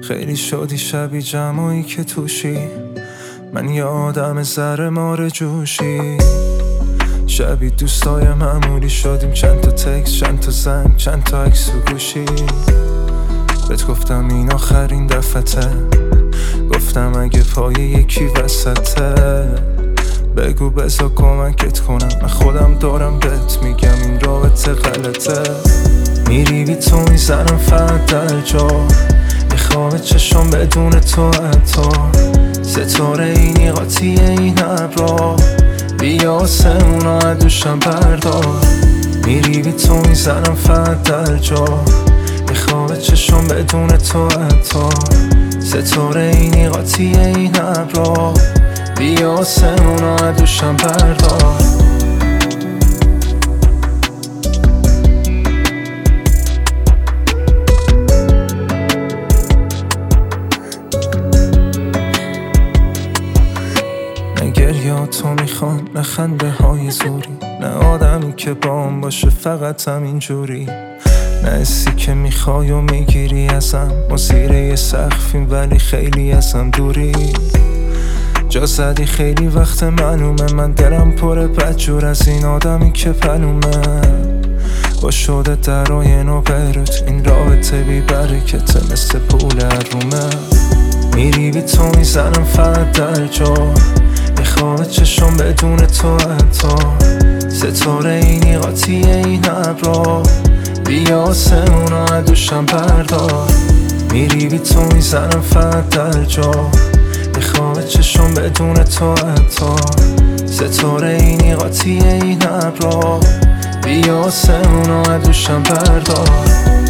خیلی شدی شبی جمعی که توشی، من یه آدم ذره مار جوشی. شبی دوستای معمولی شدیم، چند تا تکس، چند تا زنگ، چند تا عکس و گوشی. بهت گفتم این آخرین دفعته، گفتم اگه پای یکی وسطه بگو بذار کمکت کنم، من خودم دارم بهت میگم این رابطه غلطه. میری بی تو میزنم فقط در جا، میخوام چشم بدون تو حتی ستاره اینی قاطی این ابرا، بیا آسمونا از دوشم بردار. میری بی تو میزنم فقط در جا، میخوام چشم بدون تو حتی ستاره اینی قاطی این ابرا، بیا آسمونا از دوشم بردار. نه گریاتو میخوام، نه خنده های زوری، نه آدمی که بام باشه فقط همینجوری، نه حسی که میخوای و میگیری ازم، ما زیر یه سقفیم ولی خیلی ازم دوری. جا زدی خیلی وقت معلومه، من دلم پره بدجور از این آدمی که پلومه، با شده درای نو بیروت این رابطه بی برکته مثل پول رومه. میری بی تو میزنم فقط در جا، میخوام چشم بدون تو حتی ستاره اینی قاطی این ابرا، بیا آسمونا از دوشم بردار. میری بی تو میزنم فقط در جا، میخوام چشم بدون تو حتی ستاره اینی قاطی این ابرا، بیا آسمونا از دوشم بردار.